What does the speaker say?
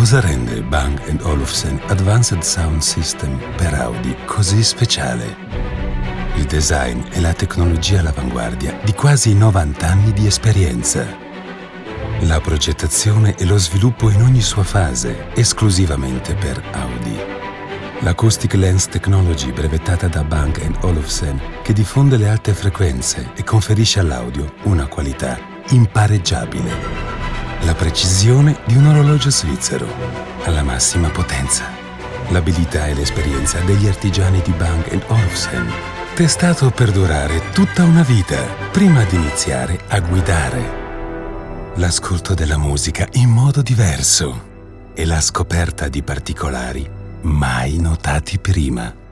Cosa rende Bang & Olufsen Advanced Sound System per Audi così speciale? Il design e la tecnologia all'avanguardia di quasi 90 anni di esperienza. La progettazione e lo sviluppo in ogni sua fase, esclusivamente per Audi. L'Acoustic Lens Technology brevettata da Bang & Olufsen, che diffonde le alte frequenze e conferisce all'audio una qualità impareggiabile. La precisione di un orologio svizzero, alla massima potenza. L'abilità e l'esperienza degli artigiani di Bang & Olufsen, testato per durare tutta una vita prima di iniziare a guidare. L'ascolto della musica in modo diverso e la scoperta di particolari mai notati prima.